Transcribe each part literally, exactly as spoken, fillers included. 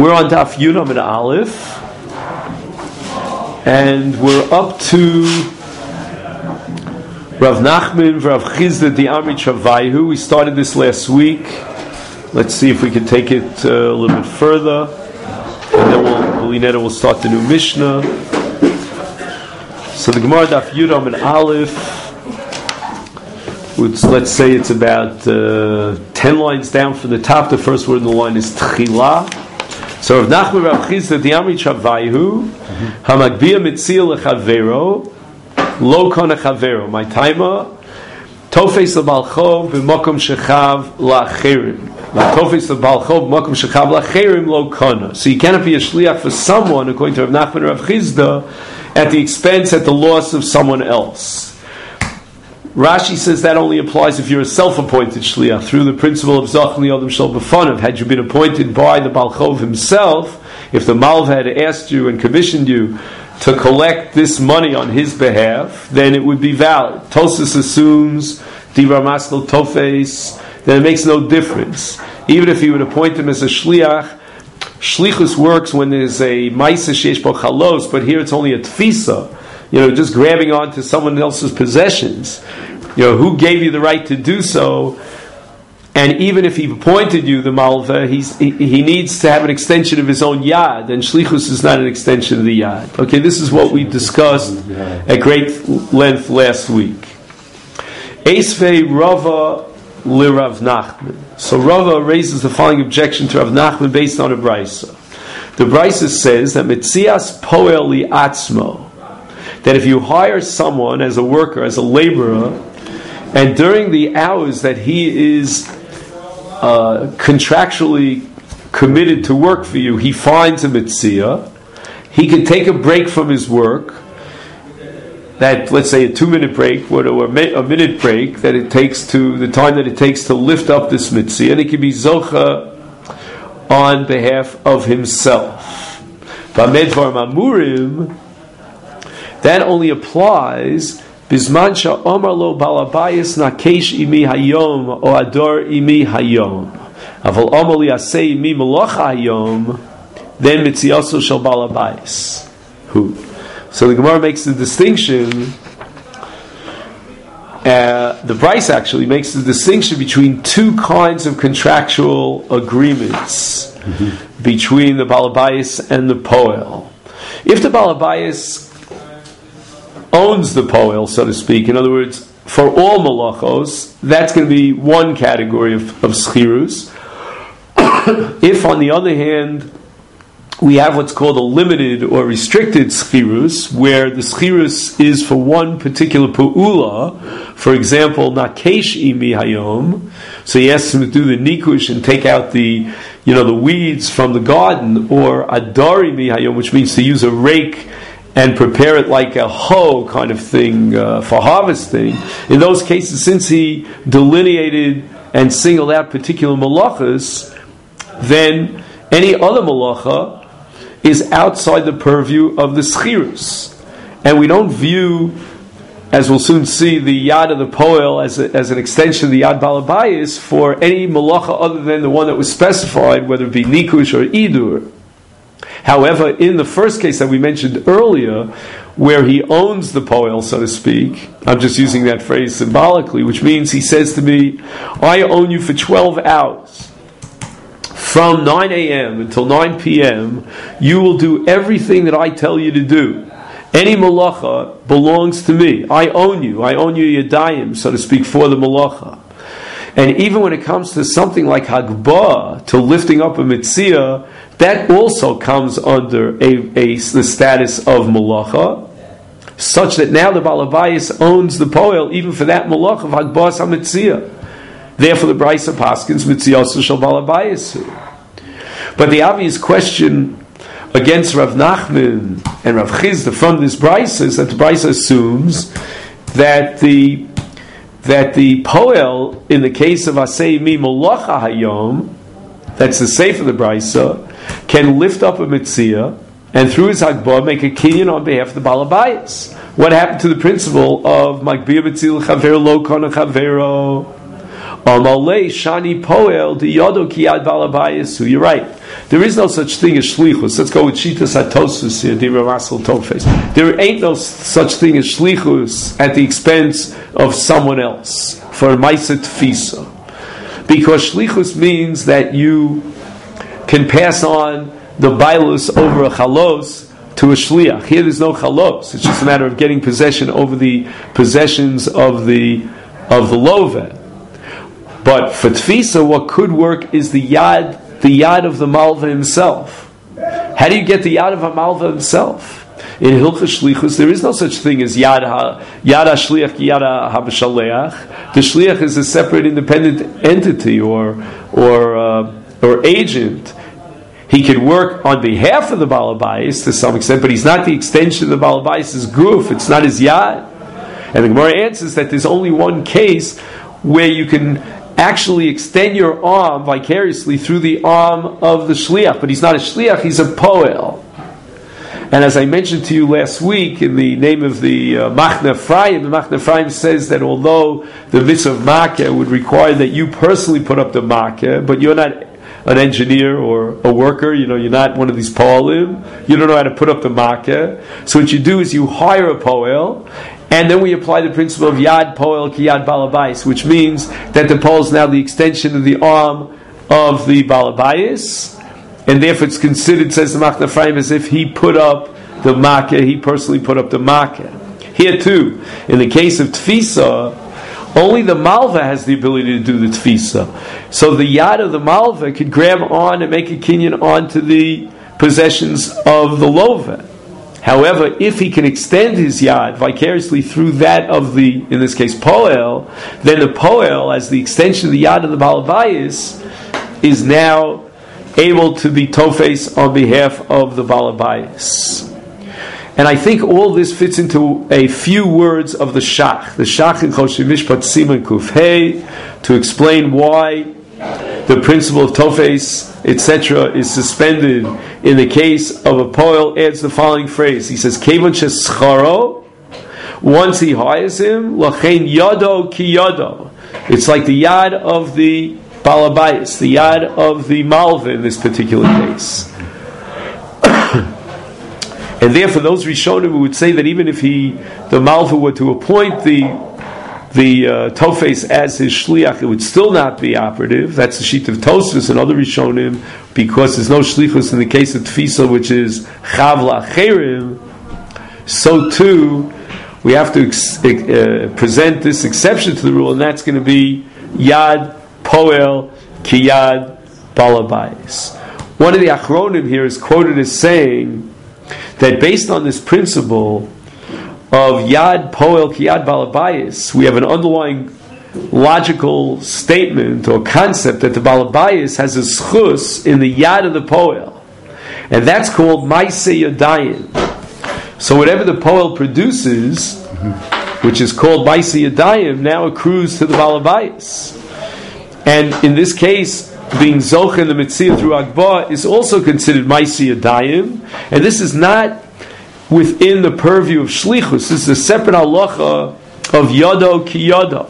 We're on Daf Yud Amud Aleph, and we're up to Rav Nachman, Rav Chizda, the Amrit Shavaihu. We started this last week. Let's see if we can take it uh, a little bit further, and then we'll, Linetta will start the new Mishnah. So the Gemara Daf Yud Amud Aleph, which, let's say it's about uh, ten lines down from the top. The first word in the line is Tchila. So Rav Nachman Rav Chizda the Amrit Shavaihu Hamagbia Mitzil Lechavero Lo Kona Chavero My Taima Tofes LaBalchov B'Mokom Shechav LaCherim Tofes LaBalchov B'Mokom Shechav LaCherim Lo Kona. So you cannot be a shliach for someone, according to Rav Nachman Rav Chizda, at the expense, at the loss of someone else. Rashi says that only applies if you're a self-appointed shliach through the principle of Zach Li'odem Shel B'Fanav. Had you been appointed by the Balchov himself, if the Malv had asked you and commissioned you to collect this money on his behalf, then it would be valid. Tosas assumes Divar Maskal Tofes, then it makes no difference. Even if you would appoint him as a shliach, shlichus works when there's a Maisa Sheish Bo Chalos, but here it's only a tfisa. You know, just grabbing onto someone else's possessions. You know, who gave you the right to do so? And even if he appointed you the malva, he's, he, he needs to have an extension of his own yad, and shlichus is not an extension of the yad. Okay, this is what we discussed at great length last week. Esvei Rava Lirav Nachman. So Rava raises the following objection to Rav Nachman based on a brisa. The brisa says that Metzias Poel Li Atzmo, that if you hire someone as a worker, as a laborer, and during the hours that he is uh, contractually committed to work for you, he finds a mitzvah, he can take a break from his work, that, let's say, a two-minute break, or a minute break, that it takes to, the time that it takes to lift up this mitzvah, and it can be zocha on behalf of himself. Bamedvar Mamurim, that only applies bisman sha'omar lo balabayis nakesh imi hayom o ador imi hayom. Aval omar li aseh imi melocha hayom, then mitziyaso shel balabayis. Who? So the Gemara makes the distinction. Uh, the Bryce actually makes the distinction between two kinds of contractual agreements mm-hmm. between the balabayis and the poel. If the balabayis owns the poel, so to speak, in other words, for all malachos, that's going to be one category of, of schirus. If, on the other hand, we have what's called a limited or restricted schirus, where the schirus is for one particular pu'ula, for example, nakesh imi hayom, so he asks him to do the nikush and take out the, you know, the weeds from the garden, or adar imi hayom, which means to use a rake and prepare it like a hoe kind of thing uh, for harvesting. In those cases, since he delineated and singled out particular malachas, then any other malacha is outside the purview of the schirus. And we don't view, as we'll soon see, the yad of the poel as, a, as an extension of the yad balabayis for any malacha other than the one that was specified, whether it be nikush or idur. However, in the first case that we mentioned earlier, where he owns the poel, so to speak, I'm just using that phrase symbolically, which means he says to me, I own you for twelve hours. From nine a.m. until nine p.m., you will do everything that I tell you to do. Any malacha belongs to me. I own you. I own you yadayim, so to speak, for the malacha. And even when it comes to something like hagbah, to lifting up a mitzvah, that also comes under a, a the status of malacha, such that now the balabayis owns the poel even for that malacha of hagbah hamitzvah. Therefore, the brisa paskins mitziyaso shel balabayis. But the obvious question against Rav Nachman and Rav Chizda from this brisa is that the brisa assumes that the that the poel, in the case of asei mi malacha hayom, that's the seif of the brisa, can lift up a mitzvah and through his hagbah make a kinyan on behalf of the balabayis. What happened to the principle of magbia mitzil chavero lo kona chavero? Amalei shani poel di yodo kiyad balabayisu. You're right. There is no such thing as shlichus. Let's go with Shitas HaTosfos here, Dibra Masel Tofes. There ain't no such thing as shlichus at the expense of someone else for Maisa Tfisa. Because shlichus means that you can pass on the bailus over a chalos to a shliach. Here there's no chalos. It's just a matter of getting possession over the possessions of the of the loveh. But for tfisa, what could work is the yad, the yad of the malva himself. How do you get the yad of a malva himself? In Hilchos Shlichus, there is no such thing as yad ha, yad ha-shliach ki yad ha-b'shaleach. The shliach is a separate, independent entity or or uh, or agent. He can work on behalf of the balabais to some extent, but he's not the extension of the balabais' goof. It's not his yad. And the Gemara answers that there's only one case where you can actually extend your arm vicariously through the arm of the shliach, but he's not a shliach; he's a poel. And as I mentioned to you last week, in the name of the uh, Machne Ephraim, the Machne Ephraim says that although the mitzvah of makeh would require that you personally put up the makeh, but you're not an engineer or a worker, you know, you're not one of these poelim, you don't know how to put up the makeh. So what you do is you hire a poel, and then we apply the principle of yad poel ki yad balabais, which means that the poel is now the extension of the arm of the balabais, and therefore it's considered, says the Machne Ephraim, as if he put up the makeh, he personally put up the makeh. Here too, in the case of tfisa, only the malva has the ability to do the tfisa. So the yad of the malva could grab on and make a kinyan onto the possessions of the lova. However, if he can extend his yad vicariously through that of the, in this case, poel, then the poel, as the extension of the yad of the balabais, is now able to be tofes on behalf of the balabais. And I think all this fits into a few words of the Shach. The Shach in Choshen Mishpat Siman Kuf Hey, to explain why the principle of tofes, et cetera, is suspended in the case of a poel, adds the following phrase. He says, Kevon shescharo, once he hires him, lachein yado ki yado. It's like the yad of the balabais, the yad of the malva in this particular case. And therefore, those Rishonim would say that even if he, the malva, were to appoint the the uh, tofes as his shliach, it would still not be operative. That's the sheet of Tosfos and other Rishonim, because there's no shlichus in the case of tfisa, which is chavla cherim. So too, we have to ex- uh, present this exception to the rule, and that's going to be yad poel ki yad balabais. One of the achronim here is quoted as saying that based on this principle of yad poel ki yad balabais, we have an underlying logical statement or concept that the balabais has a schus in the yad of the poel, and that's called maaseh yadayim. So whatever the poel produces, which is called maaseh yadayim, now accrues to the balabais. And in this case, being zoch in the mitzvah through Agbah is also considered maaseh yadayim, and this is not within the purview of shlichus. This is a separate halacha of yado ki yado.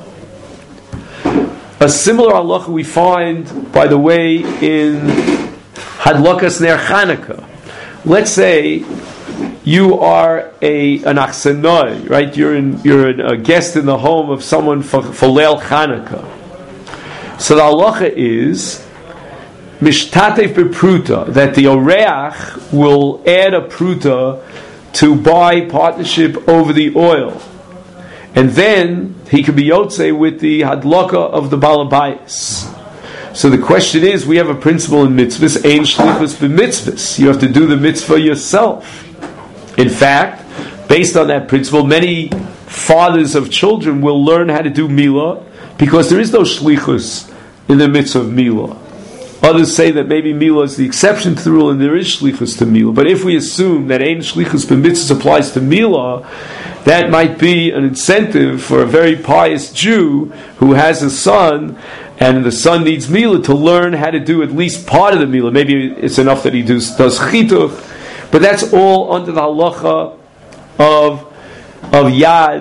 A similar halacha we find, by the way, in hadlakas ner Chanukah. Let's say you are a an achsanoi, right? You're in, you're a guest in the home of someone for, for Leil Chanukah. So the halacha is mishtatef bepruta, that the oreach will add a pruta to buy partnership over the oil, and then he could be yotze with the hadlaka of the balabais. So the question is, we have a principle in mitzvahs, ein shlichus b'mitzvahs. You have to do the mitzvah yourself. In fact, based on that principle, many fathers of children will learn how to do milah, because there is no shlichus in the mitzvah of milah. Others say that maybe milah is the exception to the rule, and there is shlichus to milah. But if we assume that ein shlichus b'mitzvahs applies to milah, that might be an incentive for a very pious Jew who has a son, and the son needs milah, to learn how to do at least part of the milah. Maybe it's enough that he does, does chituch, but that's all under the halacha of of yad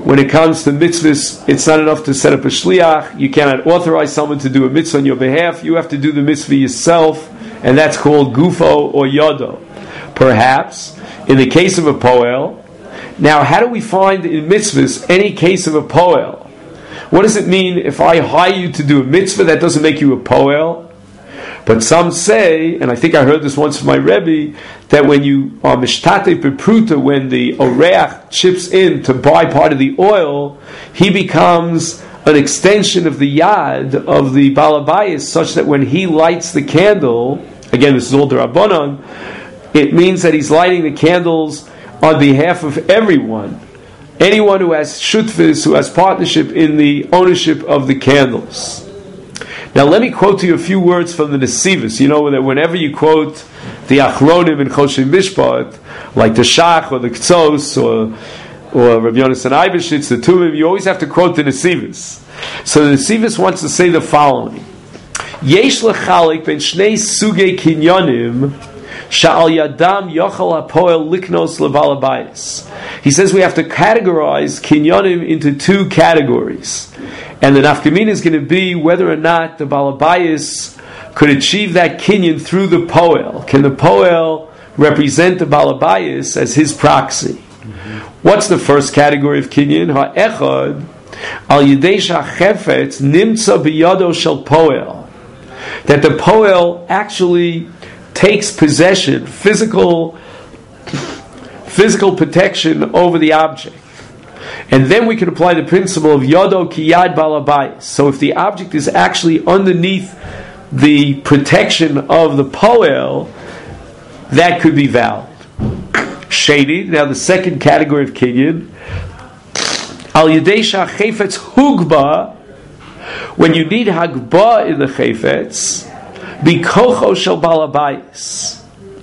when it comes to mitzvahs, it's not enough to set up a shliach. You cannot authorize someone to do a mitzvah on your behalf. You have to do the mitzvah yourself, and that's called gufo or yodo. Perhaps, in the case of a poel, now how do we find in mitzvahs any case of a poel? What does it mean if I hire you to do a mitzvah, that doesn't make you a poel? But some say, and I think I heard this once from my Rebbe, that when you are mishtate bepruta, when the oreach chips in to buy part of the oil, he becomes an extension of the yad of the balabayas, such that when he lights the candle, again this is all the Rabbanon, it means that he's lighting the candles on behalf of everyone. Anyone who has shutfis, who has partnership in the ownership of the candles. Now let me quote to you a few words from the Nesivos. You know that whenever you quote the Achronim in Choshen Mishpat, like the Shach or the Ktzos or or Rabbi Yonasan Eibeshitz, the Tumim, you always have to quote the Nesivos. So the Nesivos wants to say the following: Yesh lechalik ben shnei sugei kinyonim sha'al yadam yochal hapoel liknos leval habayis. He says we have to categorize kinyonim into two categories. And the nafkamina is going to be whether or not the balabayis could achieve that kinyan through the poel. Can the poel represent the balabayis as his proxy? Mm-hmm. What's the first category of kinyan? Ha'echad al yidei shachefetz nimtza biyado shel poel. That the poel actually takes possession, physical, physical protection over the object. And then we can apply the principle of Yodo ki yad balabayis. So if the object is actually underneath the protection of the poel, that could be valid. Shady. Now the second category of kinyan, al yedei shachefetz hugba, when you need hagba in the chefetz, bikocho shel balabayis.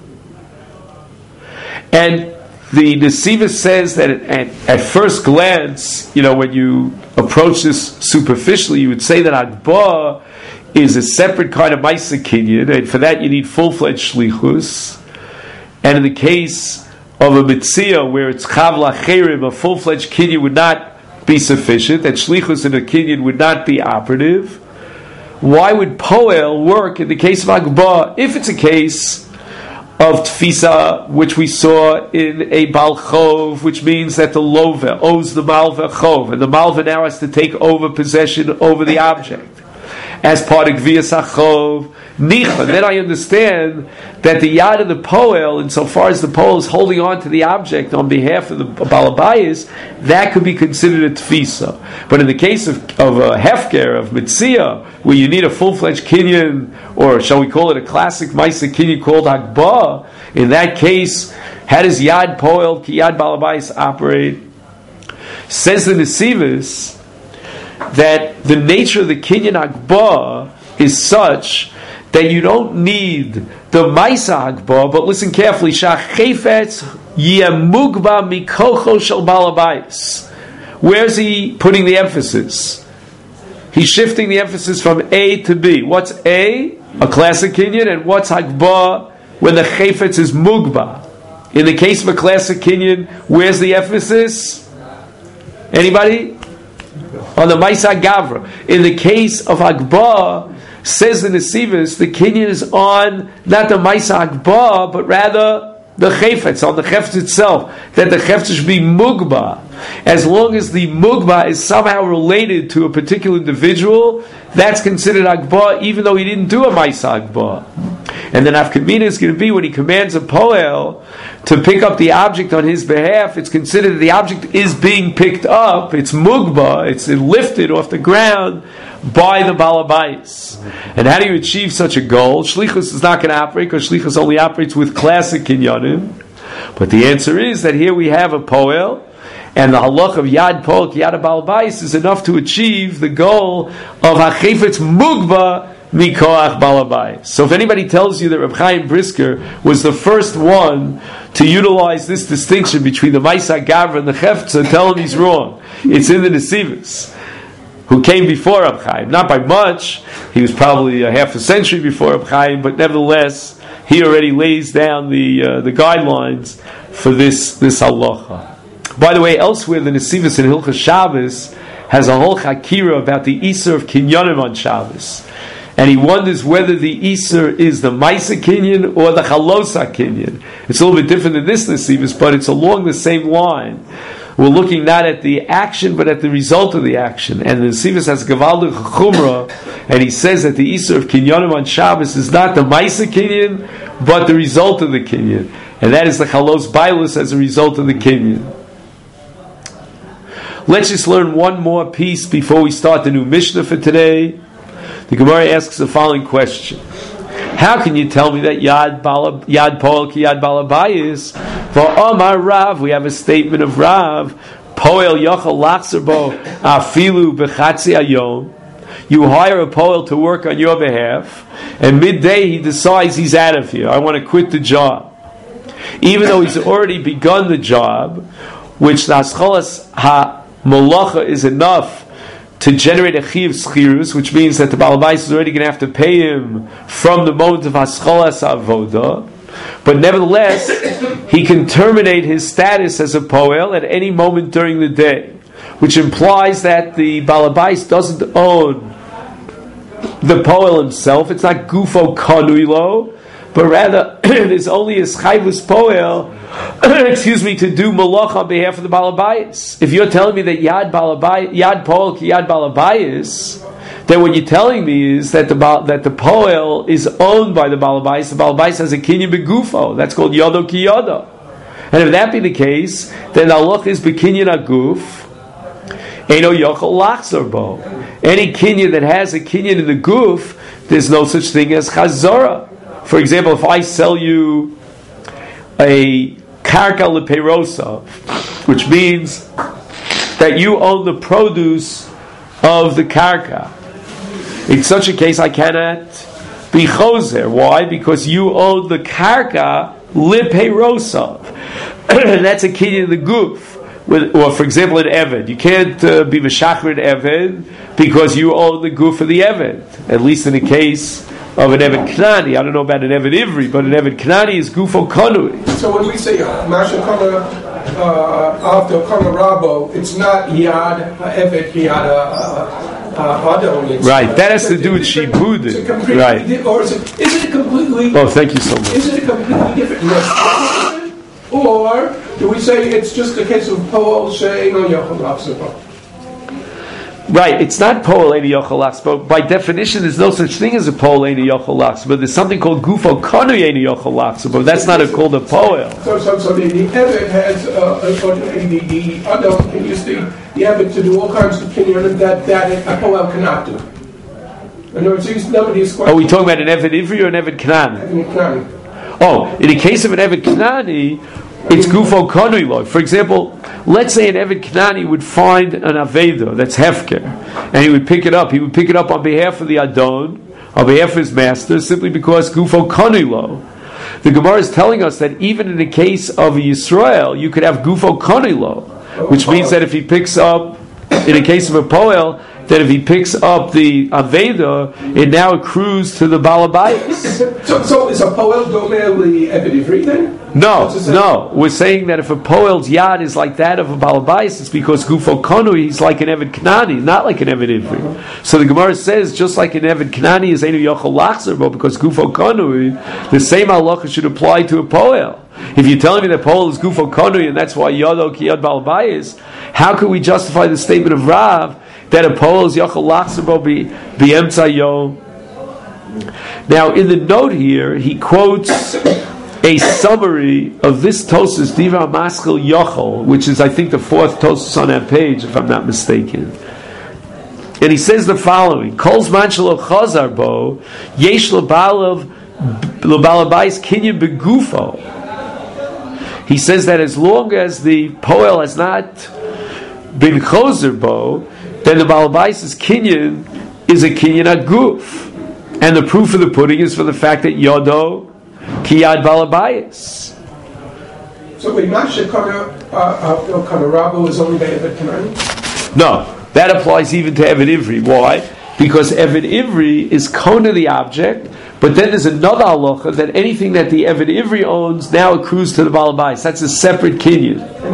And the Nesivos says that at, at first glance, you know, when you approach this superficially, you would say that Agba is a separate kind of Maisa Kinyan, and for that you need full-fledged Shlichus. And in the case of a Mitzia, where it's Chav Lacherim, a full-fledged Kinyan would not be sufficient, that Shlichus in a Kinyan would not be operative. Why would Poel work in the case of Agba if it's a case of Tfisa, which we saw in a Bal Chov, which means that the Lova owes the Malva Chov, and the Malva now has to take over possession over the object as part of Gviyas HaChov Nicha. Then I understand that the Yad of the Poel, insofar as the Poel is holding on to the object on behalf of the Balabayas, that could be considered a Tfisa. But in the case of, of a Hefker, of Mitzia, where you need a full-fledged Kinyan, or shall we call it a classic Maisa Kinyan called Agba, in that case, how does Yad Poel, Ki Yad Balabayas operate? Says the Nesivos that the nature of the Kinyan Agba is such that you don't need the Maisa Agba, but listen carefully, Shachefetz Yemugba Mikocho Shel Balabayis. Where's he putting the emphasis? He's shifting the emphasis from A to B. What's A? A classic Kinyan, and what's Agba when the Chefetz is Mugba? In the case of a classic Kinyan, where's the emphasis? Anybody? On the Maisa Gavra. In the case of Agba, says the Nesivos, the Kinyan is on not the Maisa Agba, but rather the Chefetz, on the Chefetz itself, that the Chefetz should be Mugba. As long as the Mugba is somehow related to a particular individual, that's considered Agba, even though he didn't do a Maisa Agba. And then Afkamina is going to be when he commands a Poel to pick up the object on his behalf, it's considered that the object is being picked up, it's Mugba, it's lifted off the ground by the Balabayis. And how do you achieve such a goal? Shlichus is not going to operate, because Shlichus only operates with classic Kinyanim. But the answer is that here we have a Poel, and the halach of Yad Poel, Yad Balabayis is enough to achieve the goal of Hachefetz Mugba Mikoach Balabayis. So if anybody tells you that Reb Chaim Brisker was the first one to utilize this distinction between the Maisa Gavra and the Chefetz, tell him he's wrong. It's in the Nesivos, who came before Reb Chaim. Not by much. He was probably a half a century before Reb Chaim, but nevertheless, he already lays down the uh, the guidelines for this this halacha. By the way, elsewhere the Nesivos in Hilchos Shabbos has a whole chakira about the Isser of Kinyanim on Shabbos. And he wonders whether the Isser is the Maisa Kinyan or the Chalosa Kinyan. It's a little bit different than this Nesivos, but it's along the same line. We're looking not at the action, but at the result of the action. And the Nesivos has Gavaldik Chumrah, and he says that the Isser of Kinyanim on Shabbos is not the Maisa Kinyan, but the result of the Kinyan. And that is the Chalos Bailus as a result of the Kinyan. Let's just learn one more piece before we start the new Mishnah for today. The Gemara asks the following question: how can you tell me that Yad Bala, Yad Poel ki Yad Balabayis? For Omar Rav, we have a statement of Rav, Poel Yochel Lachzer Bo Afilu Bechatzi Ayom. You hire a Poel to work on your behalf, and midday he decides he's out of here. I want to quit the job, even though he's already begun the job, which the Hascholas Ha Molacha is enough to generate a chiv schirus, which means that the Baal Bayis is already going to have to pay him from the moment of Hascholas Avoda. But nevertheless, he can terminate his status as a Poel at any moment during the day, which implies that the Baal Bayis doesn't own the Poel himself. It's not Gufo Kanuilo, but rather it is only his Chayvus Poel, excuse me, to do malach on behalf of the Balabayas. If you're telling me that Yad Balabayas, Yad Poel ki Yad Balabayas, then what you're telling me is that the that the Poel is owned by the Balabayas. The Balabayas has a kinyan begufo. That's called Yodo ki Yodo. And if that be the case, then the halach is bekinyan aguf. Eino yochel lachzor bo. Any kinyan that has a kinyan in the guf, there's no such thing as chazorah. For example, if I sell you a karka leperosa, which means that you own the produce of the karka, in such a case I cannot be choser. Why? Because you own the karka leperosa. And that's a kinyan in the guf. With, or for example, an Eved. You can't uh, be Meshachar an Eved because you own the guf of the Eved. At least in the case of an Eved Knani. I don't know about an Eved Ivri, but an Eved Knani is Gufo Konui. So when we say Masha Kana after Kana Rabo, it's not Yad Eved Yad Adon. Right, that has to do with Shibud. Right. Di- or is it, is it completely... Oh, thank you so much. Is it a completely different... Or do we say it's just a case of Poel saying, oh, Yochel Lachzer? Right, it's not Poel Eini Yochel Lachzer. By definition, there's no such thing as a Poel Eini Yochel Lachzer. But there's something called Gufo Kanu Eini Yochel Lachzer. But that's not a, called a Poel. So, so, so the, the Eved has, uh, the, the Adam can use the, the Eved to do all kinds of kinyan that, that a Poel cannot do. In other words, nobody's quite... Are we talking about an Eved Ivri or an Eved Knani? Eved Knani. Oh, in the case of an Eved Knani, it's Gufo Konui Lo. For example, let's say an Eved Knani would find an Aveda that's Hefker, and he would pick it up. He would pick it up on behalf of the Adon, on behalf of his master, simply because Gufo Konui Lo. The Gemara is telling us that even in the case of a Yisrael, you could have Gufo Konui Lo, which means that if he picks up, in the case of a Poel, that if he picks up the Aveda, it now accrues to the Balabayas. so, so is a Poel Domer the Eved Ivri then? No, no. We're saying that if a Poel's Yad is like that of a Balabayas, it's because Gufo Konui, he's like an Eved Knani, not like an Eved Ivri. So the Gemara says, just like an Eved Knani is Einu Yochel Lachzer, but because Gufo Konui, the same halacha should apply to a Poel. If you're telling me that Poel is Gufo Konui, and that's why Yodo ki Yod Balabayas, how could we justify the statement of Rav that a Poel is Yochel Lachzer bo be Emtza Yom? Now, in the note here, he quotes a summary of this Tosas Divrei Maskil Yochel, which is, I think, the fourth Tosas on that page, if I'm not mistaken. And he says the following: Kol zman shelo chazar bo yesh lebalav lebalabais kinyan begufo. He says that as long as the Poel has not been chozer bo, then the balabais' kinyan is a kinyan aguf. And the proof of the pudding is for the fact that Yodo ki Yad Balabayas. So wait, Masha Kana Rabo is only by Eved Knani? No, that applies even to Eved Ivri. Why? Because Eved Ivri is kona the object, but then there's another halacha that anything that the Eved Ivri owns now accrues to the Balabais. That's a separate kinyan. And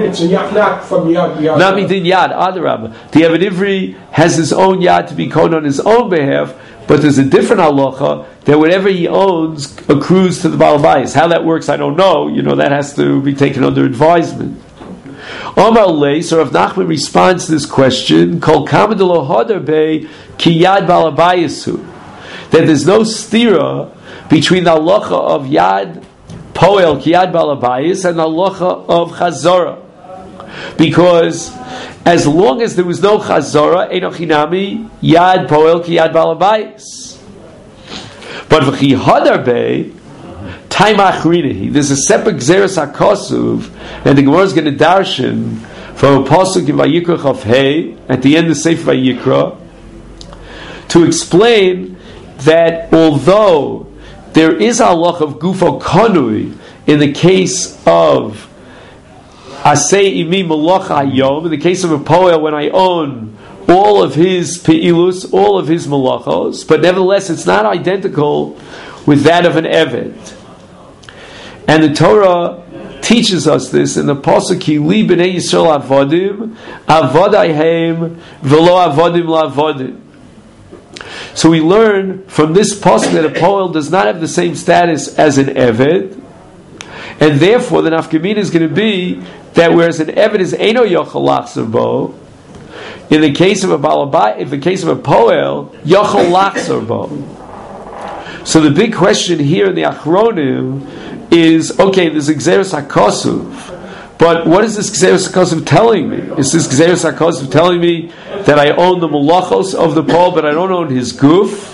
It's a yad, not from yad. yad not midin yad, adarabah. The Eved Ivri has his own yad to be kohen on his own behalf, but there's a different halacha that whatever he owns accrues to the Baal Bayis. How that works, I don't know. You know, that has to be taken under advisement. Omar Lei, so Rav Nachman responds to this question, Kol kamadalo hadar be ki yad Baal Bayisu, that there's no stira between the halacha of yad poel ki yad Baal Bayis and the halacha of chazara, because as long as there was no chazara, eino chinami yad poel ki yad Baal Bayis. But v'chi hadar be time achrinahi. There's a separate gzeres hakosuv, and the Gemara is going to darshan from a pasuk in Vayikra Chaf Hey at the end of Sefer Vayikra to explain that although there is a halach of gufo konui in the case of asay imi malacha hayom, in the case of a poel when I own all of his peilus, all of his malachos, but nevertheless it's not identical with that of an eved. And the Torah teaches us this in the pasuk Ki li b'nei Yisrael avodim avodayhem v'lo avodim la'avodim. So we learn from this pasuk that a poel does not have the same status as an eved, and therefore the nafkamina is going to be that whereas an eved is eino yochel lachzor bo, in the case of a balabai, in the case of a poel, yochel lachzor bo. So the big question here in the Achronim is, okay, there's a Gzeres HaKosuv, but what is this Gzeres HaKosuv telling me? Is this Gzeres HaKosuv telling me that I own the malachos of the Paul, but I don't own his goof?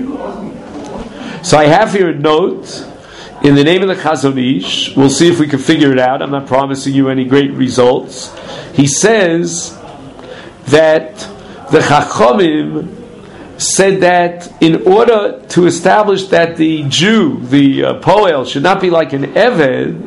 So I have here a note, in the name of the Chazon Ish, we'll see if we can figure it out, I'm not promising you any great results. He says that the Chachamim said that in order to establish that the Jew, the uh, poel, should not be like an eved,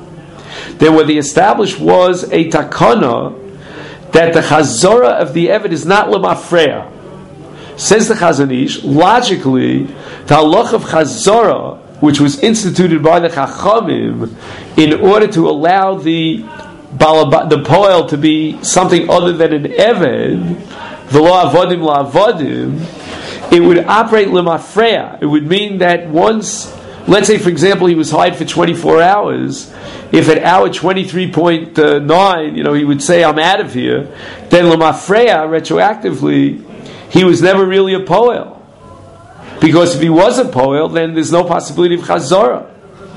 then what they established was a takana that the chazora of the eved is not lemafreya. Says the Chazon Ish, logically, the halach of chazora, which was instituted by the Chachamim in order to allow the balaba, the poel to be something other than an eved, v'lo avodim la'avodim, it would operate lemafreya. It would mean that once, let's say for example, he was hired for twenty-four hours, if at hour twenty-three point nine, you know, he would say, I'm out of here, then lemafreya, retroactively, he was never really a poel. Because if he was a poel, then there's no possibility of chazara.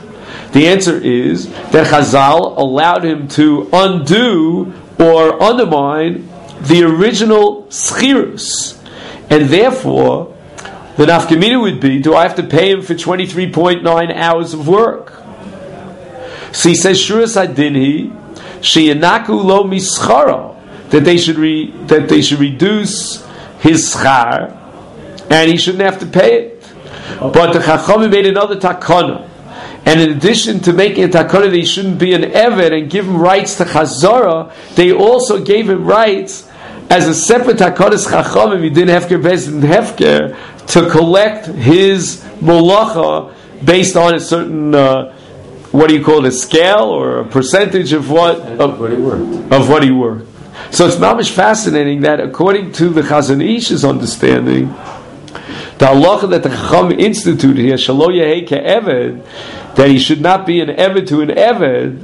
The answer is that Chazal allowed him to undo or undermine the original schirus. And therefore, the nafkamina would be, do I have to pay him for twenty-three point nine hours of work? So he says, Shuras Adinhi, Sheyanaku lo mischaro, that they should re, that they should reduce his schar, and he shouldn't have to pay it. But the Chachamim made another takana. And in addition to making a takana that he shouldn't be an eved and give him rights to chazara, they also gave him rights as a separate takanas chachamim. He didn't hefker based in hefker to collect his molacha based on a certain uh, what do you call it, a scale or a percentage of what of what he worked. Of what he worked. So it's mamish fascinating that according to the Chazon Ish's understanding, the halacha that the Chacham instituted here, shelo yehei ke'eved, that he should not be an eved to an eved,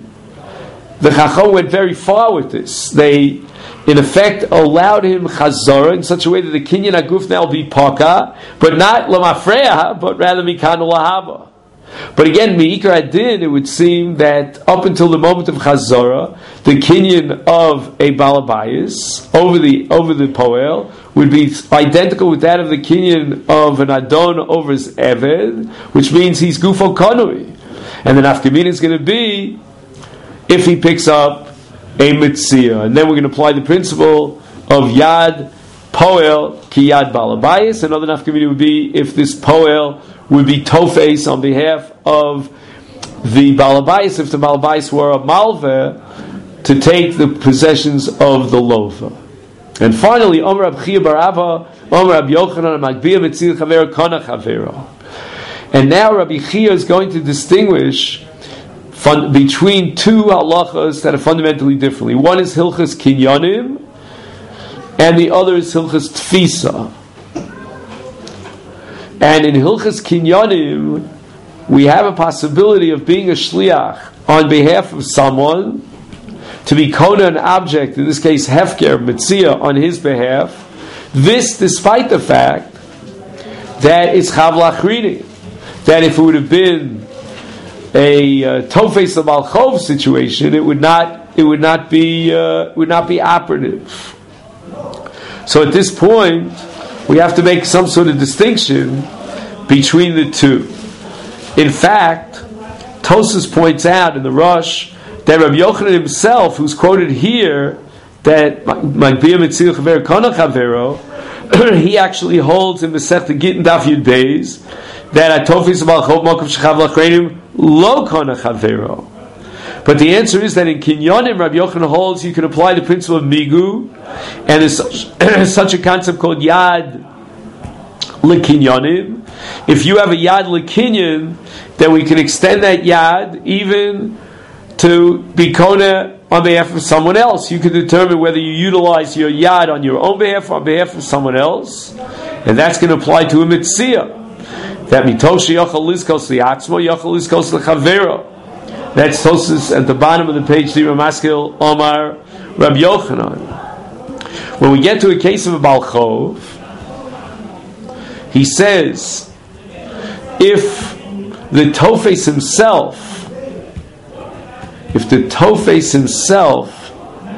the Chacham went very far with this. They, in effect, allowed him chazara in such a way that the kinyan aguf now will be paka, but not lamafreya, but rather mikan lahava. But again, mi'ikar adin, it would seem that up until the moment of chazara, the kinyan of a balabayis over the over the poel would be identical with that of the kinyan of an adon over his eved, which means he's gufo kanui. And the nafkamina is going to be if he picks up a mitzia. And then we're going to apply the principle of yad poel ki yad balabayis. Another nafkamina would be if this poel would be tofes on behalf of the balabayis, if the balabayis were a malveh, to take the possessions of the lova. And finally, Omer Rab Chia bar Ava, Omer Rab Yochanan, Magbia Metzil Chavera Kana Chavera. And now Rabbi Chia is going to distinguish fun, between two halachas that are fundamentally differently. One is Hilchas Kinyanim, and the other is Hilchas Tfisa. And in Hilchas Kinyanim, we have a possibility of being a shliach on behalf of someone, to be kona an object, in this case hefker, metzia, on his behalf. This despite the fact that it's chav lachrini, that if it would have been a uh, tofes of Balchov situation, it would not it would not be uh, would not be operative. So at this point, we have to make some sort of distinction between the two. In fact, Tosfos points out in the Rosh that Rabbi Yochanan himself, who's quoted here, that Magbiyah Mitzil Chaver Kana Chavero, he actually holds in Masechta Gittin Daf Yud Beis that Atofis Balchov Mokav Shechav Lachreinim Lo Kana Chavero. But the answer is that in Kinyanim, Rabbi Yochanan holds you can apply the principle of Migu, and there's such, such a concept called Yad L'Kinyanim. If you have a Yad L'Kinyan, then we can extend that Yad even to be Kona on behalf of someone else. You can determine whether you utilize your Yad on your own behalf or on behalf of someone else, and that's going to apply to a Mitzia. That Mitoshi Yochel Lizkos Liatzmo, Yochel Lizkos L'Chavero. That's Tosfos at the bottom of the page, Dira Maskil Omar Rabbi Yochanan. When we get to a case of a Balchov, he says, if the Tofes himself, if the Tofes himself,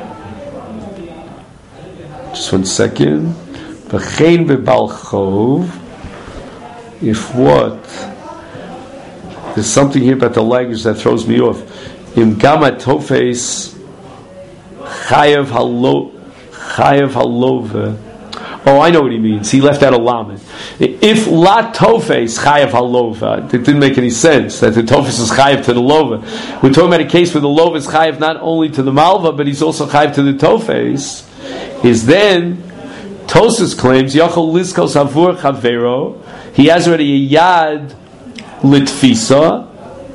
just one second, V'chein beBalchov, if what? There's something here about the language that throws me off. Im Gama Tofes Chayav Halo Chayav Halova. Oh, I know what he means. He left out a lamed. If La Tofes Chayav Halova, it didn't make any sense that the Tofes is Chayav to the Lova. We're talking about a case where the Lova is Chayav not only to the Malva, but he's also Chayav to the Tofes. Is then Tosfos claims Yachol Lizkos Havur Chavero. He has already a Yad Litfisa,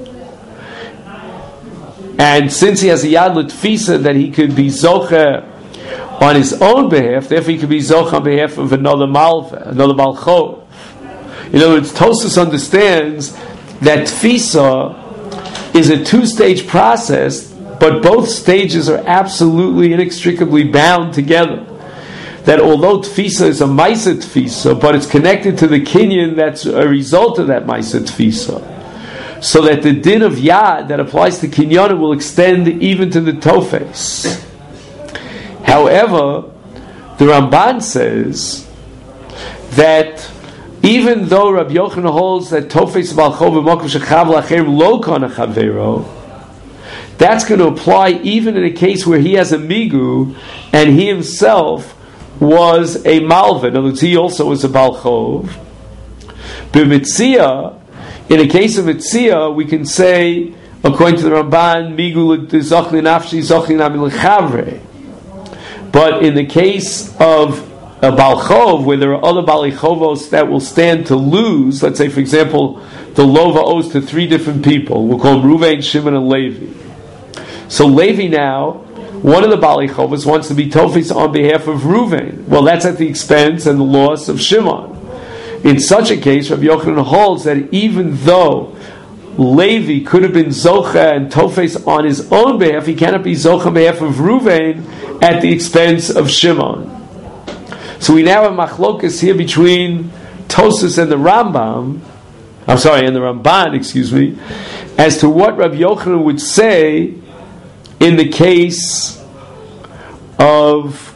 and since he has a Yad Litfisa that he could be Zocher on his own behalf, therefore he could be Zocher on behalf of another Malva, another Balchov. In other words, Tosfos understands that Tfisa is a two-stage process, but both stages are absolutely inextricably bound together. That although Tfisa is a Maisa Tfisa, but it's connected to the Kinyan that's a result of that Maisa Tfisa. So that the din of Yad that applies to Kinyanim will extend even to the Tofes. However, the Ramban says that even though Rabbi Yochanan holds that Tofes Balchov V'Mokav Shechav L'Acherim Lo Kana Chavero, that's going to apply even in a case where he has a Migu and he himself was a Malva. In other words, he also was a Balchov. B'Mitzia, in a case of Mitzia, we can say, according to the Ramban, Migu Zochli Nafshi Zochli Nami L'Chavre. But in the case of a Balchov, where there are other Balichovos that will stand to lose, let's say, for example, the Lova owes to three different people. We'll call them Ruvain, Shimon, and Levi. So Levi now, one of the Balichovos wants to be Tofes on behalf of Ruvain. Well, that's at the expense and the loss of Shimon. In such a case, Rabbi Yochanan holds that even though Levi could have been Zocha and Tofes on his own behalf, he cannot be Zocha on behalf of Ruvain at the expense of Shimon. So we now have machlokas here between Tosfos and the Rambam, I'm sorry, and the Ramban, excuse me, as to what Rabbi Yochanan would say in the case of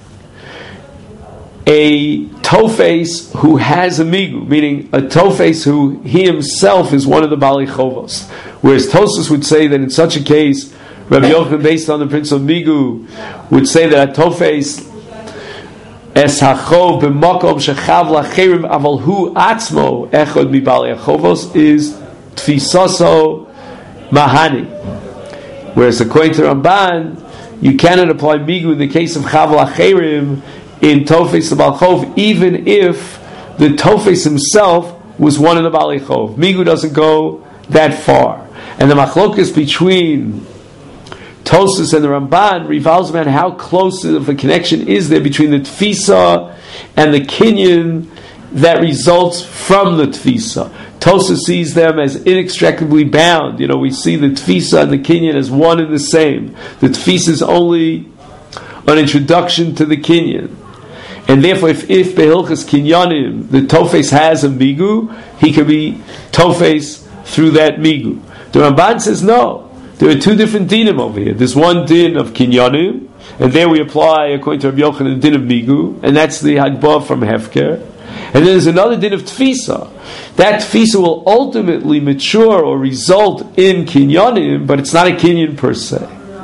a Tofes who has a Migu, meaning a Tofes who he himself is one of the Bali Chovos. Whereas Tosfos would say that in such a case, Rabbi Yochanan, based on the principle of Migu, would say that a Tofes es hachov b'makom shechav lacherim aval hu atzmo echod mi Bali Chovos is tfisaso mahani. Whereas according to Ramban, you cannot apply Migu in the case of Chav Lacherim in Tofes Balchov, even if the Tofes himself was one of the Bali Chov. Migu doesn't go that far. And the machlokas between Tosfos and the Ramban revolves around how close of a connection is there between the tfisa and the kinyan that results from the tfisa. Tosfos sees them as inextricably bound. You know, we see the tfisa and the kinyan as one and the same. The tfisa is only an introduction to the kinyan. And therefore, if, if Behilchas Kinyanim, the Tofes has a migu, he can be Tofes through that migu. The Ramban says no. There are two different dinim over here. There's one din of Kinyanim, and there we apply, according to Rabbi Yochanan, the din of migu, and that's the Hagbah from Hefker. And then there's another din of Tfisa. That Tfisa will ultimately mature or result in Kinyanim, but it's not a Kinyan per se.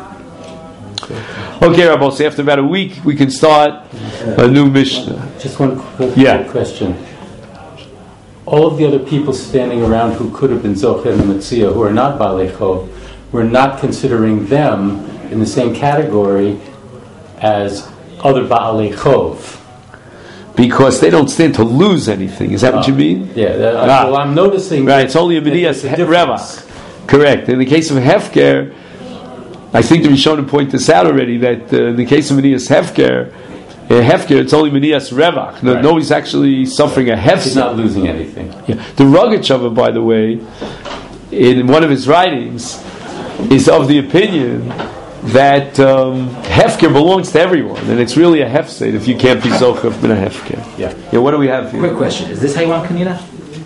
Okay, Rabbi, so after about a week, we can start a new Mishnah. Just one quick yeah. question. All of the other people standing around who could have been Zocher and Metzia, who are not Baalei Chov, we're not considering them in the same category as other Baalei Chov. Because they don't stand to lose anything. Is that oh, what you mean? Yeah. That, ah. Well, I'm noticing... Right, it's only a Medias Revach. Correct. In the case of Hefker, I think the Rishonim point this out already, that uh, in the case of Medias Hefker, uh, Hefker, it's only Medias Revach. No, right. Nobody's actually suffering a Hefker. He's not losing anything. Yeah. The Rogatchover, by the way, in one of his writings, is of the opinion that um, Hefker belongs to everyone, and it's really a Hefset if you can't be Zocher in a Hefker. Yeah. Yeah. What do we have here? Quick question: is this how you want Kanina?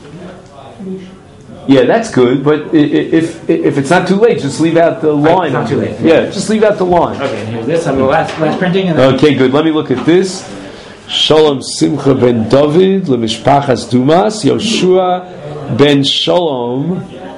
Yeah, that's good. But if if it's not too late, just leave out the line. Right, it's not too late. Yeah, just leave out the line. Okay. And here's this. I'm the last last printing. And then okay, good. Let me look at this. Shalom Simcha ben David lemishpachas Dumas Yoshua ben Shalom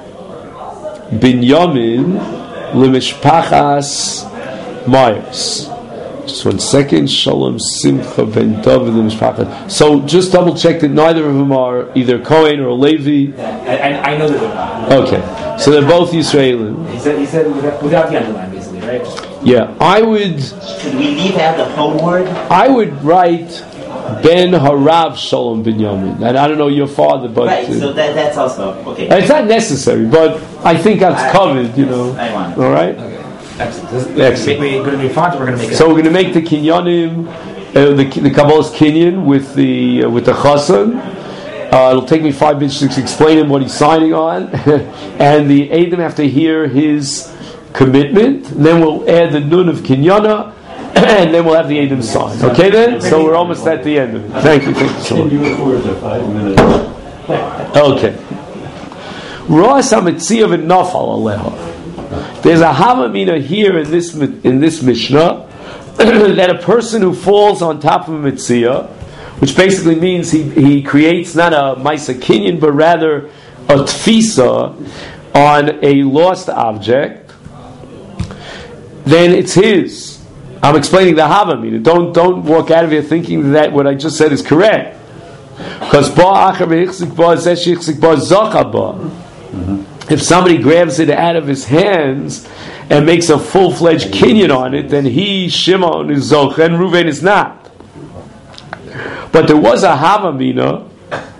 Binyamin Lemishpachas Myers. Just one second. Shalom Simcha ben David Lemishpachas. So just double check that neither of them are either Kohen or Levi. I, I, I know that they're not. Okay, so they're both Yisraelim. He said, he said without, without the underline, basically, right? Yeah, I would. Should we leave out the whole word? I would write Ben Harav Shalom Binyamin. And I don't know your father, but right. So that, that's also okay. It's not necessary, but I think that's I, covered. You know. I want it. All right. Okay. Excellent. This, Excellent. We're going to be font. We're going to make it. So we're going to make the kinyanim, uh, the the Kabbalah's kinyan with the uh, with the chassan. Uh, it'll take me five minutes to explain him what he's signing on, and the Eidim have to hear his commitment. And then we'll add the nun of kinyana, and then we'll have the Eidim sign. Okay, then. So we're almost at the end of it. Thank you. Thank you so much. Can you afford the five minutes? Okay. Roas hametziah v'nafal aleha. There's a havamina here in this in this Mishnah that a person who falls on top of a mitzvah, which basically means he, he creates not a maisa kinyan but rather a tfisa on a lost object, then it's his. I'm explaining the havamina. Don't don't walk out of here thinking that what I just said is correct. Because ba acher behichzik ba zesh hichzik ba zacha ba. If somebody grabs it out of his hands and makes a full-fledged kinyan on it, then he, Shimon, is Zocher, and Reuven is not. But there was a havamina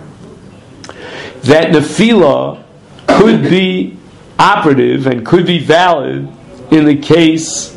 that Nefila could be operative and could be valid in the case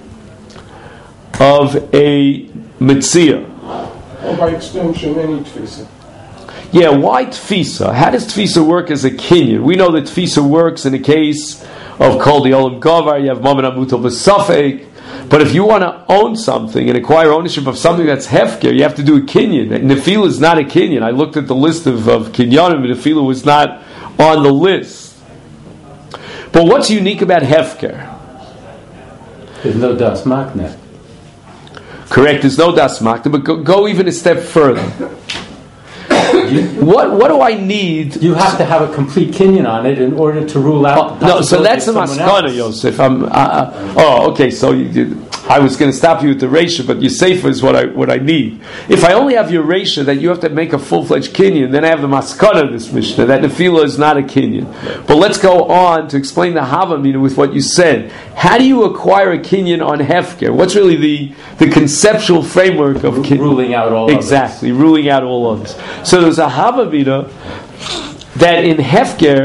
of a Metzia. Or by extension, any tfisa. Yeah, why tfisa? How does tfisa work as a kinyan? We know that tfisa works in the case of kol diolim gavar. You have mammon amutal v'safek. But if you want to own something and acquire ownership of something that's hefker, you have to do a kinyan. Nefila is not a kinyan. I looked at the list of, of kinyanim, and Nefila was not on the list. But what's unique about hefker? There's no das makna. Correct. There's no das makna. But go, go even a step further. What what do I need? You have to have a complete kinyan on it in order to rule out. Oh, no, so that's a maskana, Yosef. I'm, uh, uh, oh, okay. So you, you, I was going to stop you with the ratio, but your sefer is what I what I need. If I only have your ratio that you have to make a full fledged kinyan, then I have the maskana of this Mishnah that nefila is not a kinyan. But let's go on to explain the havamina with what you said. How do you acquire a kinyan on hefker? What's really the the conceptual framework of kinyan? Ruling out all exactly, others. ruling out all others. So there's a havamina that in hefker,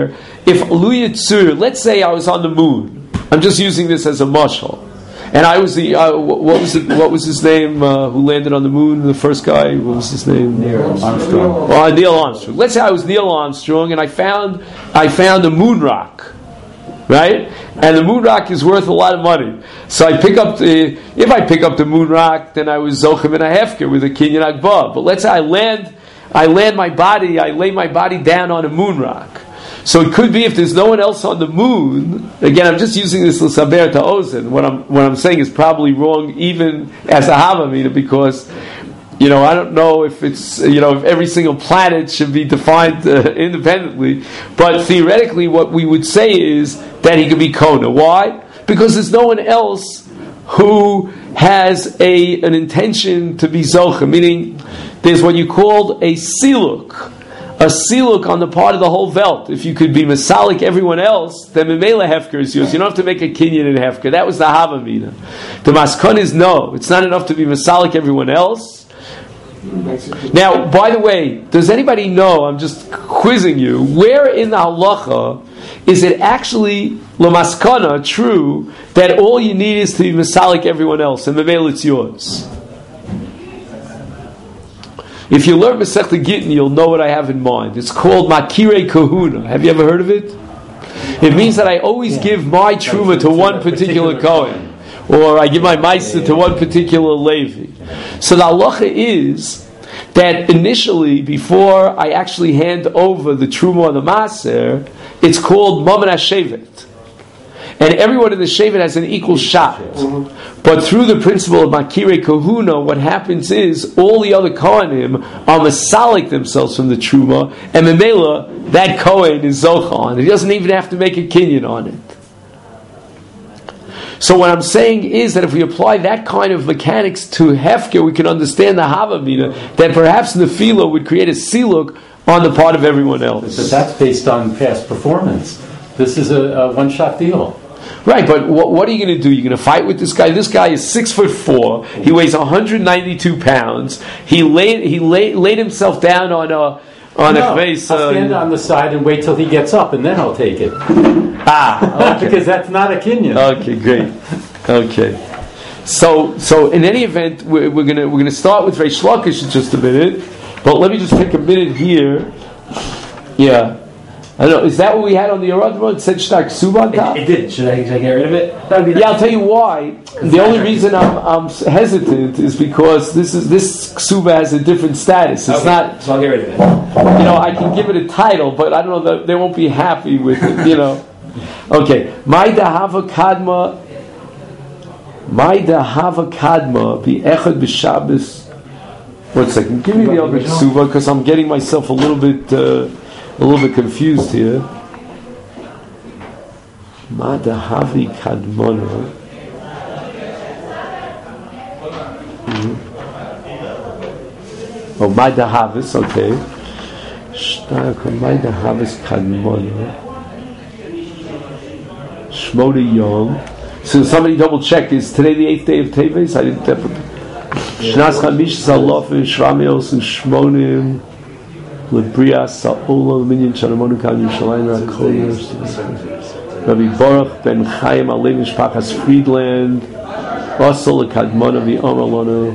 if Lu Yitzur, let's say I was on the moon. I'm just using this as a mashal. And I was the uh, what was the, what was his name uh, who landed on the moon? The first guy. What was his name? Neil Armstrong. Well, Neil Armstrong. Let's say I was Neil Armstrong, and I found I found a moon rock, right? And the moon rock is worth a lot of money. So I pick up the if I pick up the moon rock, then I was zochem in a hefker with a kinyan agbah. But let's say I land I land my body, I lay my body down on a moon rock. So it could be if there's no one else on the moon. Again, I'm just using this l'saber to ozen. What I'm what I'm saying is probably wrong, even as a havamina, because you know I don't know if it's you know if every single planet should be defined uh, independently. But theoretically, what we would say is that he could be Kona. Why? Because there's no one else who has a an intention to be zocha. Meaning, there's what you called a siluk. A siluk on the part of the whole Welt. If you could be Masalik everyone else, then Memela Hefker is yours. You don't have to make a kinyan in Hefker. That was the Havamina. The Maskon is no. It's not enough to be Masalik everyone else. Now, by the way, does anybody know, I'm just quizzing you, where in the halacha is it actually Lamaskana true that all you need is to be Masalik everyone else and Memela it's yours? If you learn Masechta Gittin, you'll know what I have in mind. It's called Makirei Kahuna. Have you ever heard of it? It means that I always yeah. give my truma to one particular Kohen, or I give my Meister yeah. to one particular Levi. So the halacha is that initially, before I actually hand over the truma or the Maser, it's called Mammon HaShevet. And everyone in the Shevet has an equal shot. But through the principle of Makirei Kahuna, what happens is all the other Kohanim are masalik themselves from the Truma, and Memela, that Kohen is Zochan. He doesn't even have to make a kinyan on it. So what I'm saying is that if we apply that kind of mechanics to Hefker, we can understand the Havamina, that perhaps Nefila would create a siluk on the part of everyone else. But that's based on past performance. This is a, a one-shot deal. Right, but what, what are you going to do? You're going to fight with this guy? This guy is six foot four. He weighs one hundred ninety-two pounds. He laid he laid, laid himself down on a on no, a face. I'll stand uh, on the side and wait till he gets up, and then I'll take it. Ah, okay. Because that's not a kinyan. Okay, great. Okay, so so in any event, we're, we're gonna we're gonna start with Reish Lakish in just a minute, but let me just take a minute here. Yeah. I don't know, is that what we had on the Yoradma? It said Shtak Ksuba on top? It, it did. Should I, should I get rid of it? That'd be yeah, I'll tell you why. The only reason I'm, I'm hesitant is because this is this Ksuba has a different status. It's okay. not. So I'll get rid of it. You know, I can give it a title, but I don't know that they won't be happy with it. You know. Okay, my dahava kadma, my dahava kadma be echad b'Shabbos. One second, give me the other Ksuba because I'm getting myself a little bit. Uh, A little bit confused here. Madahavi kadmona. Oh, Madahavis, okay. Shtaka Madahavis kadmona. Shmona Yom. So somebody double check. Is today the eighth day of Teves? I didn't. Shnas Chamish Zalofim Shramiyos and Shmonim. Lebriya Sa'ola Minyan Sharamonu Kan Yerushalayim Rakoyers Rabbi Baruch Ben Chaim Alev Mishpachas Friedland Osol Kadmona V'Omer Lonu.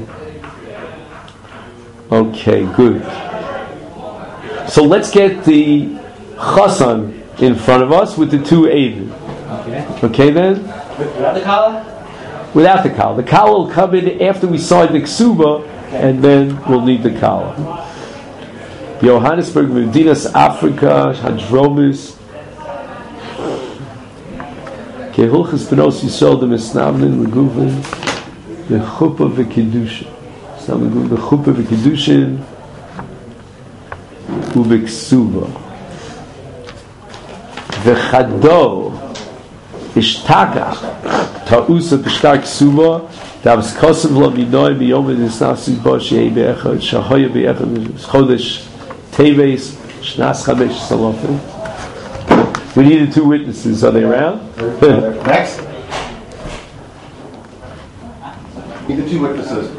Okay, good. So let's get the Chasan in front of us with the two Eidim. Okay. Okay then? Without the kala? Without the kala. The kala will come in after we sign the ksuba, and then we'll need the kala. Johannesburg, Medinas, Africa, Hadromis. Kehulchas Benos Yisrael de Mesnavlin, Leguvin, the Chuppah v'Kiddushin. The Chuppah v'Kiddushin, Ubeksuba. V'Chado, Ishtakach, Ta'usa B'Shtar Ksuba, Davs Kosev Lo Minoi B'Yom V'Nisnasi Bo Shei Be'echad, Shahoya Be'echad, Chodesh, Teves, Shnas Chamesh Salofim. We needed two witnesses. Are they around? Next. Need the two witnesses.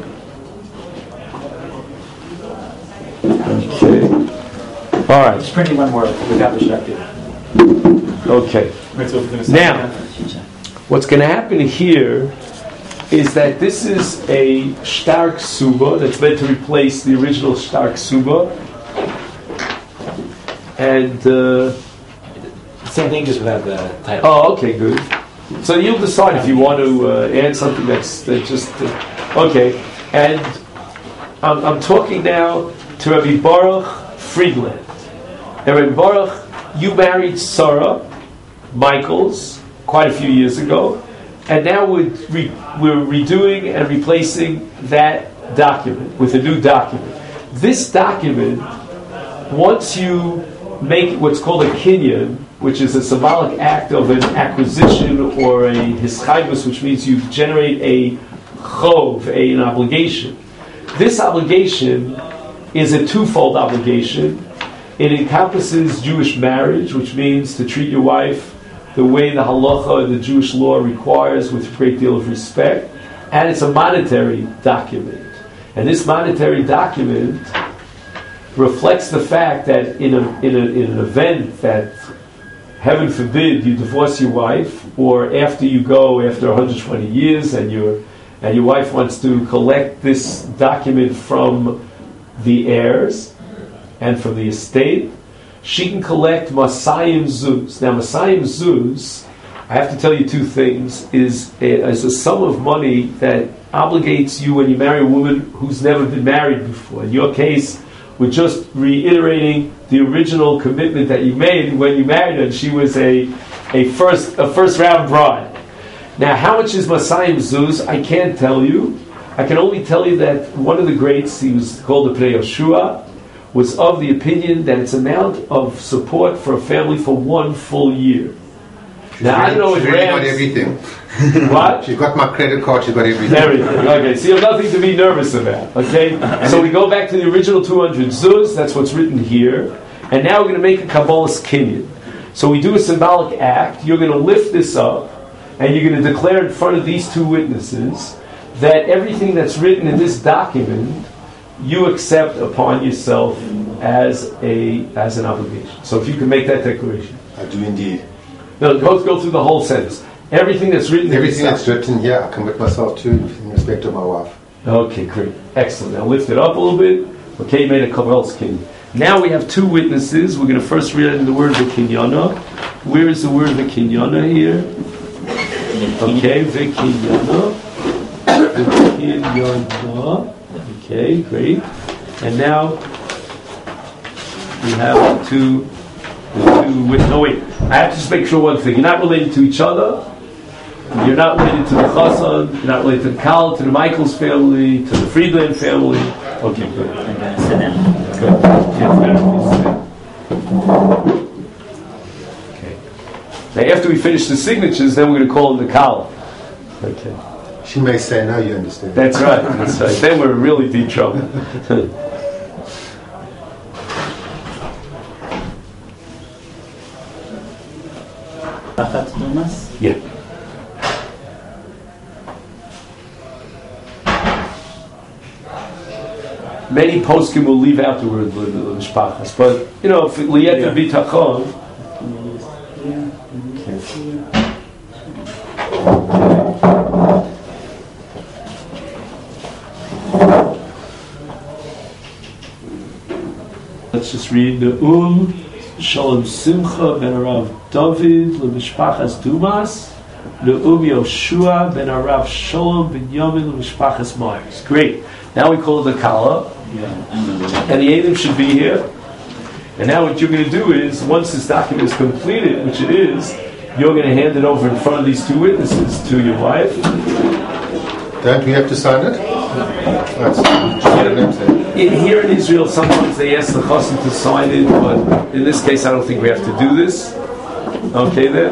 Okay. All right. Just printing one more without the structure. Okay. Now, what's going to happen here is that this is a stark suba that's meant to replace the original stark suba, and uh, Same thing, just without the title. oh, okay, good. So you'll decide if you want to uh, add something that's that just uh, okay. And I'm, I'm talking now to Rabbi Baruch Friedland. Now, Rabbi Baruch, you married Sarah Michaels quite a few years ago, and now we're, re- we're redoing and replacing that document with a new document. This document, once you make what's called a kinyan, which is a symbolic act of an acquisition or a hischayvus, which means you generate a chov, a, an obligation. This obligation is a twofold obligation. It encompasses Jewish marriage, which means to treat your wife the way the halacha, the Jewish law requires, with a great deal of respect, and it's a monetary document. And this monetary document reflects the fact that in, a, in, a, in an event that, heaven forbid, you divorce your wife, or after you go after one hundred twenty years, and your and your wife wants to collect this document from the heirs and from the estate, she can collect Masayim Zuz. Now, Masayim Zuz, I have to tell you two things, is a, is a sum of money that obligates you when you marry a woman who's never been married before. In your case, we're just reiterating the original commitment that you made when you married her, and she was a, a first a first round bride. Now, how much is Masayim Zuz? I can't tell you. I can only tell you that one of the greats, he was called the Pnei Yoshua, was of the opinion that it's amount of support for a family for one full year. Now, I don't know She's what really got Rams... everything. What? She's got my credit card, she's got everything. Everything. Okay, so you have nothing to be nervous about. Okay? So we go back to the original two hundred zuz, that's what's written here, and now we're going to make a Kabbalah's kinyan. So we do a symbolic act, you're going to lift this up, and you're going to declare in front of these two witnesses that everything that's written in this document you accept upon yourself as a as an obligation. So if you can make that declaration. I do indeed. No, go, go through the whole sentence. Everything that's written Everything in that's written here, I commit myself to in respect of my wife. Okay, great. Excellent. Now lift it up a little bit. Okay, you made a Kabbalah's kinyan. Now we have two witnesses. We're going to first read in the word V'kinyana. Where is the word V'kinyana here? Okay, V'kinyana. V'kinyana. Okay, great. And now we have two, the two with, no wait, I have to just make sure one thing. You're not related to each other. You're not related to the Chassan. You're not related to the Kal, to the Michaels family, to the Friedland family. Okay, good. I'm going to sit down. Good. Yeah, okay. Now, after we finish the signatures, then we're going to call in the Kal. Okay. She may say no, you understand. That's right. That's right. Then we're in really deep trouble. Yeah. Many poskim will leave out the word mishpachas, but you know, if liyet bitachon. Let's just read the um Shalom Simcha ben Arav David leMishpachas Dumas leum Yoshua ben Arav Shalom ben Yamin leMishpachas Myers. Great. Now we call it the Kala, and the Eidim should be here. And now what you're going to do is, once this document is completed, which it is, you're going to hand it over in front of these two witnesses to your wife. Don't we have to sign it? That's In, here in Israel, sometimes they ask the chassan to sign it, but in this case, I don't think we have to do this. Okay, then.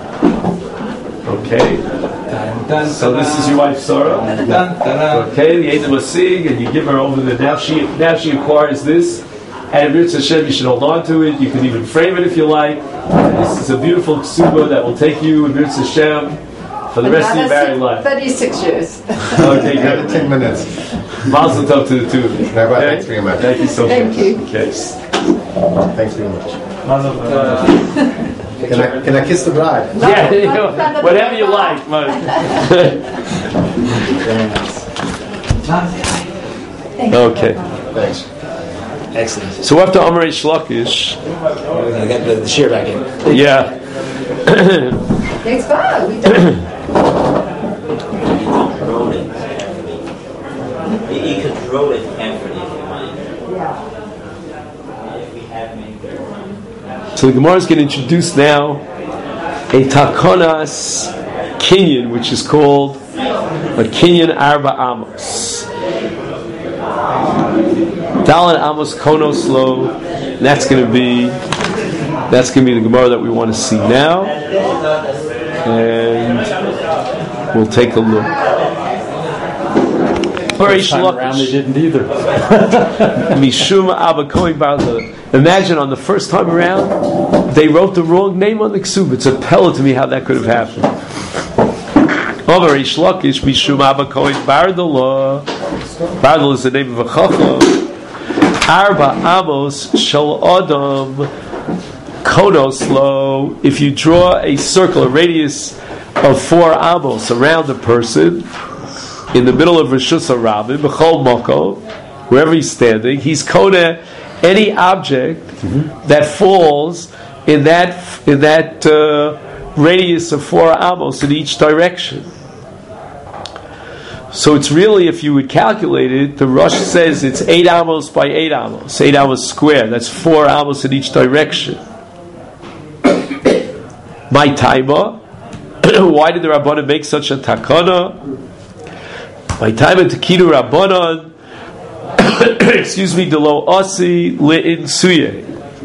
Okay. So this is your wife, Sarah. Okay, the Eidim Asig, and you give her over there. Now she, now she acquires this, and Mirz Hashem, you should hold on to it. You can even frame it if you like. This is a beautiful ksuba that will take you, Mirz Hashem, for the rest of your married life. thirty-six years. Okay, good. ten minutes. Mazel tov to the two of you. No, right, thanks very much. Thank you so Thank much. you. Okay. Thanks very much. Mazel tov. Can I, can I kiss the bride? Yeah, you know, whatever you like. Okay. Thanks. Excellent. So after Amrei Shlakish, We're going to get the, the shear back in. yeah. Thanks, Bob. We done. You could draw it carefully in your mind. Yeah. So the Gemara is going to introduce now a takonas kinyan, which is called a kinyan arba amos. Dalan amos konos lo. That's going to be that's going to be the Gemara that we want to see now, and we'll take a look. First time around they didn't either. Mishum Abba Kohen Barla. Imagine on the first time around, they wrote the wrong name on the ksub. It's a pella to me how that could have happened. Over Reish Lakish, Mishum Abba Kohen Barla. Barla is the name of a chacham. Arba Amos Shal Adam Konos Lo. If you draw a circle, a radius of four amos around a person, in the middle of Rishus HaRabim, B'chol Moko, wherever he's standing, he's kona any object mm-hmm. that falls in that in that uh, radius of four amos in each direction. So it's really, if you would calculate it, the Rosh says it's eight amos by eight amos, eight amos square. That's four amos in each direction. My taima, why did the Rabbanan make such a takana? My time at Tekidu Rabbanan, excuse me, Delo Asi Le'in Suye.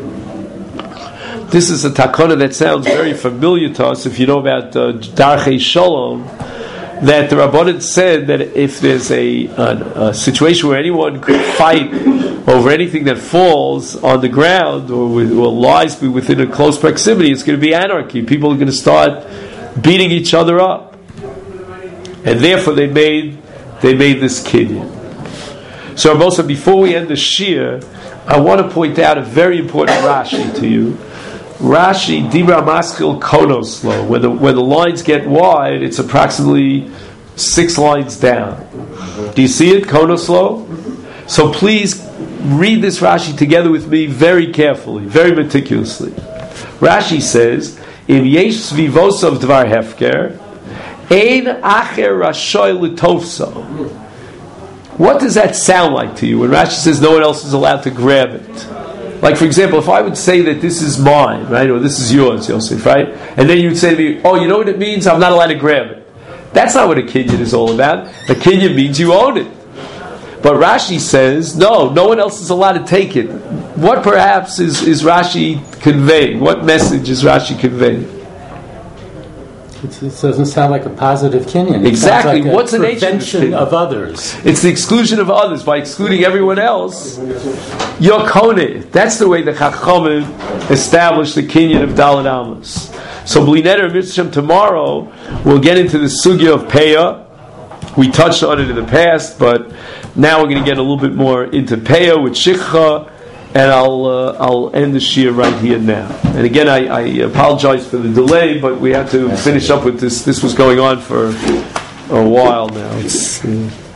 This is a takana that sounds very familiar to us if you know about uh, Darchei Shalom, that the Rabbanan said that if there's a, a, a situation where anyone could fight over anything that falls on the ground or, with, or lies within a close proximity, it's going to be anarchy. People are going to start beating each other up. And therefore they made They made this kinyan. So, Rabosa, before we end the shir, I want to point out a very important Rashi to you. Rashi, Dibra Maskil Konos Lo. When the when the lines get wide, it's approximately six lines down. Do you see it, Konos Lo? So please read this Rashi together with me very carefully, very meticulously. Rashi says, "Im yesh svivosav dvar hefker." Ein acher rashoy l'tofso. What does that sound like to you when Rashi says no one else is allowed to grab it? Like, for example, if I would say that this is mine, right, or this is yours, Yosef, right, and then you'd say to me, oh, you know what it means? I'm not allowed to grab it. That's not what a kinyan is all about. A kinyan means you own it. But Rashi says, no, no one else is allowed to take it. What perhaps is, is Rashi conveying? What message is Rashi conveying? It doesn't sound like a positive kinyan. It exactly. Like What's the nature of prevention of others? It's the exclusion of others. By excluding everyone else, you're koneh. That's the way the Chachamim established the kinyan of Daled Amos. So, Bli Neder Mitzvah tomorrow, we'll get into the sugya of Peah. We touched on it in the past, but now we're going to get a little bit more into Peah with Shikha. And I'll uh, I'll end the shir right here now. And again, I, I apologize for the delay, but we had to finish up with this. This was going on for a while now. It's, uh,